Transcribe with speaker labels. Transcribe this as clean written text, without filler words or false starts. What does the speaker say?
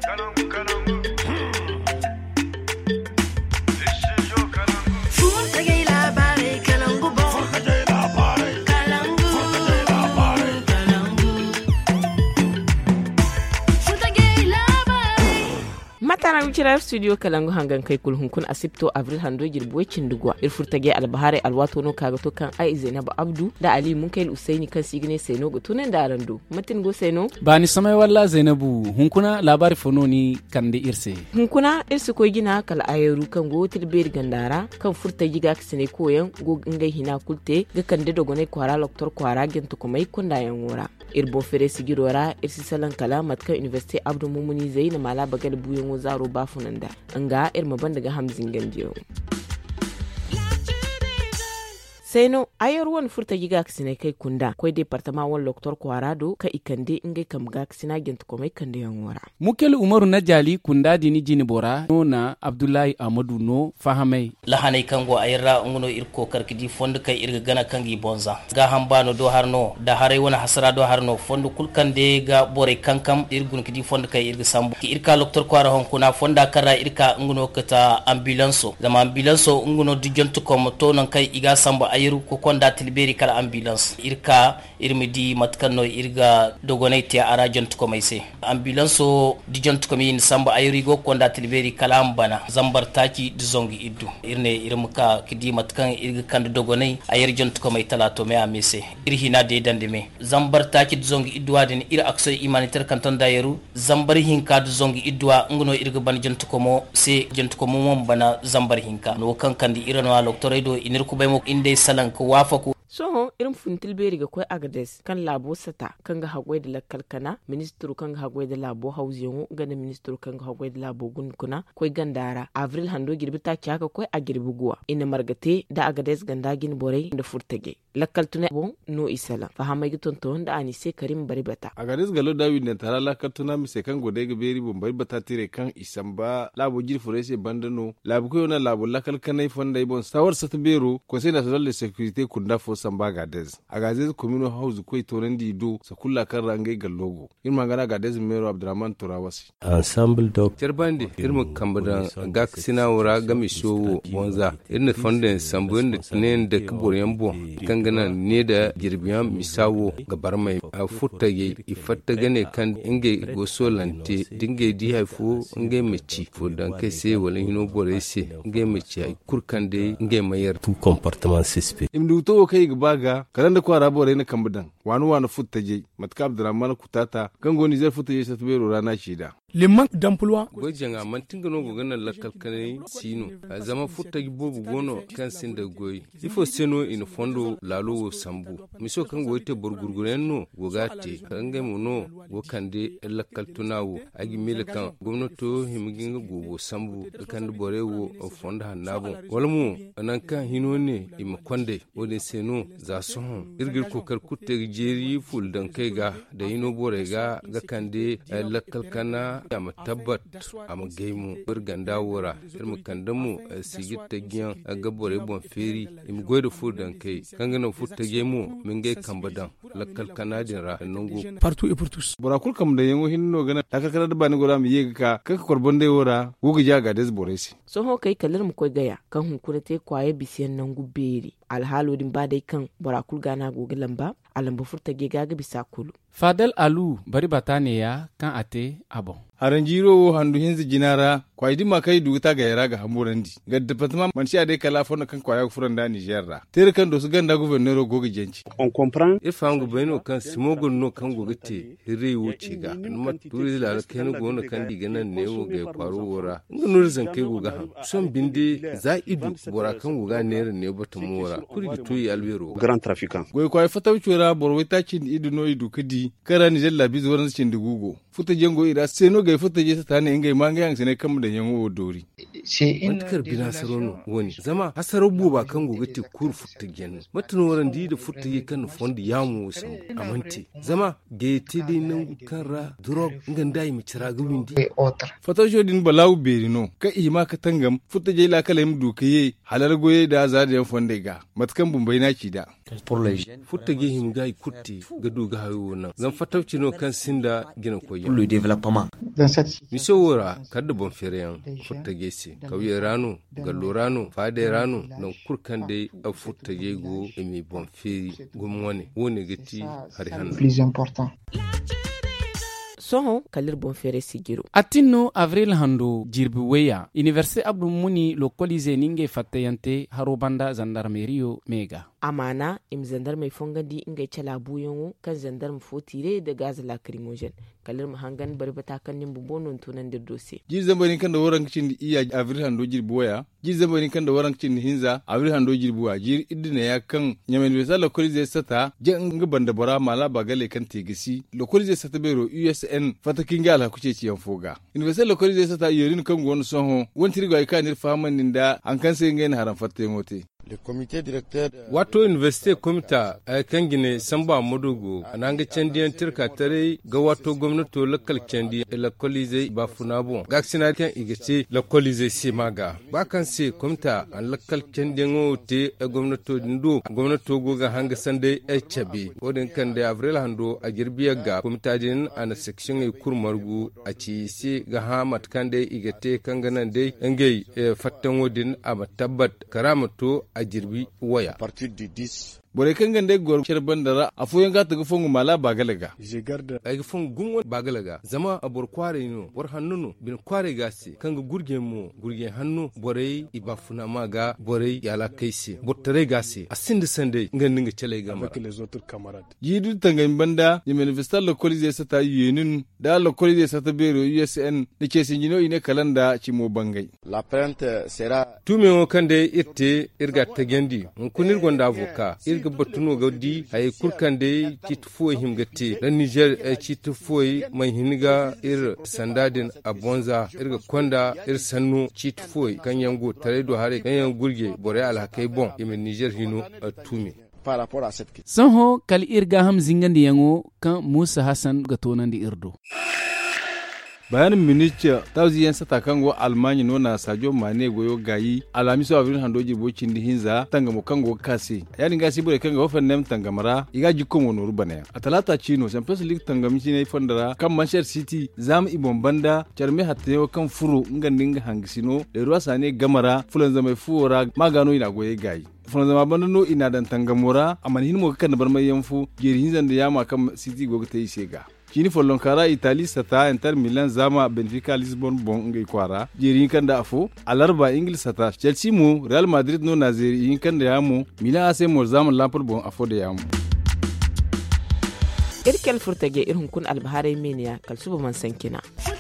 Speaker 1: matana wikirar studio kalangu hangan kai kulhun kun asipto avril hando girbo cindugwa irfurtage albahare alwato no kaga to kan ai zainabu abdu da ali munkail usaini kan signe seno go tunen da rando matin go seno
Speaker 2: bani samai walla zainabu hunkuna labari fononi kan de irse
Speaker 1: hunkuna irse ko gina kala ayaru kan go tilber gandara kan furtage ga kisne koyan go ngai hina kulte ga kan de dogone kwara doktor kwara gento komai kunda yan wora irbo fere sigirora irsi salan kala matka university abdu mumuni zaina mala bagal buyon zaro bafunanda anga irma bandaga hamzin ganjiyo seno ayar wani furta giga kisine kai kunda koi departement wal doktor kwarado ka ikande ingai kam ga kisina gent komai kande yanwara
Speaker 2: mukel umaru najali kunda dini jini bora no na abdullahi amadu no fahamai
Speaker 3: lahanai kango ayra ngono irko karkidi fond kai irga gana kangi bonza ga hambano do harno da harai wani hasara do harno fond kulkande ga bore kankam irgun kidi fond kai irga sambu ki irka doktor kwara hon kuna fonda kara irka ngono kata ambulance zama ambulance ngono digent kom to nan kai iga sambu ayru ko konda tilberi kala ambulance irka irmidi matkanno irga dogonai te ara jont ko mayse ambulance di jont ko min samba ayri go konda tilberi kala ambana zambar taki di zongi iddu irne irmuka kidi matkan irga kan dogonai ayri jont ko may talato me amese irhina de dande me zambar taki di zongi iddu wadin ir akso imanitar kanton dayeru zambar hinka di zongi iddu ngono irga ban jont ko mo se jont ko mo bana zambar hinka no kan kandi irano doktoredo inir ku baymo inde salan ko wafaku
Speaker 1: soho irin funtil beri ga koi agades kan labo sata kan ga hagwai da lakalkana ministru kan ga hagwai da labo hausiyon ga da ministru kan ga hagwai da labo gunkuna koi gandara avril hando girbi ta kyaka koi a girbi guwa ina margate da agades ganda gin borai da furtage lakaltuna bon no isala fahamai gitonton da ani se karim bari bata
Speaker 4: agades galo dawi ne tara lakaltuna mi se kan gode ga beri bon bari bata tire kan isamba labo gir forese bandano labo ko na labo lakalkana fonda bon sawar sata bero conseil national de sécurité kunda fo samba gades agades communal house ko itoren di do sa kulla kan rangai gallogo in magana gades mero abdurrahman turawasi
Speaker 5: ensemble doc
Speaker 6: terbande irmu kambada gak sinawura gami showo bonza irne fonden sambun ne da kaboryan bo kangana ne da girbiyan misawo gabar mai a futage ifatta gane kan inge go solante dinge di haifu inge meci fodan kai sai wala hino borese inge meci ai kurkande inge mayar
Speaker 5: tout comportement suspect
Speaker 4: imdu to kai baga karan da kwara bore na kambudan wani futtaje matka abdurrahman kutata gangoni zai futtaje sa tubero rana shida
Speaker 2: limman d'emploi
Speaker 6: gojin a mantinga no gogana lakal kanai sino zama futta bobu gono kan sinda goyi ifo seno in fondo lalo sambu miso kan goite burgurguren no gogate kan ga mono go kande lakal tunawo agi milkan gwamnato himginga gobo sambu kan bore wo fonda hanabo walmu anan kan hinone im konde woni seno za son irgir kokar kutte jeri ful dan kai ga da hino bore ga kande lakal kana ama tabbat ama gaimu burganda wora irmu kandamu sigita giyan gabore bon feri im goydo fudan kai kangana futta gemu min gai kambadan lakal kanadin ra nungu
Speaker 2: partout et pour tous
Speaker 4: borakul kam da yango hinno gana takakara da bani gora mi yega ka korbonde wora gugu jaga des boresi
Speaker 1: soho kai kalar mu koi gaya kan hunkuna te kwaye bisiyan nan guberi alhalodin ba dai kan borakul gana gogi lamba alamba furta ge gaga bisa kulu
Speaker 2: fadal alu bari batane ya kan ate abon
Speaker 4: haranjiro handu hinzi jinara kwaidi makai duguta ga yara ga hamurandi ga departement man sha dai kala fona kan kwaya furan da Niger ra tere kan do su ganda gouverneur gogi jenci
Speaker 5: on comprend
Speaker 6: ifangu beno kan simogon no kan gogite hire wuce ga amma turi la kan gono kan diga nan ne wo ga kwaro wora ngunur zan kai goga han son binde zaidu bora kan goga ne ne batun wora kuri tuyi albero
Speaker 5: grand trafiquant
Speaker 4: goy kwai fatawchura borwita cin idu no idu kidi kara Niger la bizu woran cin dugugo futa jengo ida seno ga futa je ta ne ingai manga yang sene kam da yango dori
Speaker 6: matkar bina sarono woni zama hasaro buba kan gogite kur futa gen matun woran di da futa ye kan fondi yamu sam amanti zama ge tidi nan kara drog ngandai mi ciraga windi
Speaker 4: fatawcho din balaw berino ka ima ka tangam futa je la kala im dukaye halal goye da za da yan fonde ga matkan bumbai na ci da
Speaker 6: futta ge him gai kutti gadu ga hayo nan zan fatauci no kan sinda gina koyi
Speaker 7: le développement
Speaker 6: miso wora kadda bon fereyan futta ge se kauye rano gallo rano fade rano nan kurkan dai a futta ge go emi bon feri gumwane woni gati hari hanno
Speaker 8: plus important
Speaker 1: soho kalir bon fere sigiro
Speaker 2: atinno avril hando jirbi weya université abdou muni localisé ninge fattayante harobanda gendarmerie mega
Speaker 1: amana im gendarme fongandi inga chala buyon kan gendarme fotire da gaz lacrymogène kalir mahangan barbata kan nimbu bonon tunan da dossier
Speaker 4: ji zambani kan da waran kicin iya avril hando jirbi waya ji zambani kan da waran kicin hinza avril hando jirbi wa jir idina ya kan nyamen be sala localisé sata je nga banda bora mala bagale kan tegisi localisé sata bero USN fatakin gala kuce ciyan foga université localisé sata yorin kan gon soho wontiri go ay kanir fahaman da an kan sai ngain haran fatte ngote
Speaker 6: wato university komita a kan gine samba madogo ananga candiyan tirka tare ga wato gwamnato lokal candi lakolize ba funabo ga sina kan igace lakolize si maga ba kan se komita an lokal candiyan wote a gwamnato dindo gwamnato go ga hanga sande HB odin kan da avril hando a girbiya ga komita din ana section e kurmargu a ci si ga hamat kan da igate kan ganan dai ngai fattan wodin a tabbat karamato a jirbi waya.
Speaker 4: Bore kan gande gor cer bandara afuyen ga tagu fongu mala bagalaga
Speaker 6: ay fongu gungo bagalaga zama abor kware no bor hannuno bin kware gasi kanga gurge mo gurge hannu bore ibafuna maga bore yala kaisi bottare gasi asinde sande ngandinga cele gama
Speaker 4: yidu tangan banda ni manifestal localisé sata yenin da localisé sata bero USN ne ke sinjino ine kalanda cimo bangay
Speaker 7: la plainte sera
Speaker 6: tume kande itte irga tagendi kunir gonda avoka ga batuno ga di ay kurkande kitfo himgati dan Niger kitfo mai hiniga ir sandadin abonza irga konda ir sannu kitfo kan yango tare do hare kan yan gurge bore alhakai bon yemen Niger hino tumi
Speaker 7: par rapport à cette
Speaker 2: sanho kal irga ham zingandi yango kan Musa Hassan ga tonandi irdo
Speaker 4: bayanin minister tauziyan sata kango almanya nona sajo mane goyo gayi alamiso avril handoji bocin di hinza tanga mo kango kasi yani ngasi bore kanga ofan nem tanga mara iga jikko mo noru bana atalata chino champions league tanga micine fondara kam Manchester City zam ibon banda charme hatte kan furu ngandinga hangisino de ruasane gamara fulan zama fuora magano ina goye gayi fulan zama bandano ina dan tanga mora amani hinmo kan barmay yanfu geri hinzan da yama kam City gogo tayi sega kini follon kara Italy sata Inter Milan zama Benfica Lisbon bon ngai kwara jeri kanda afo alarba English sata Chelsea mu Real Madrid no nazeri kanda yamu Milan AC mo zama Lampard bon afo da yamu
Speaker 1: irkel furtage irhun kun albahare meniya kalsuba man sankina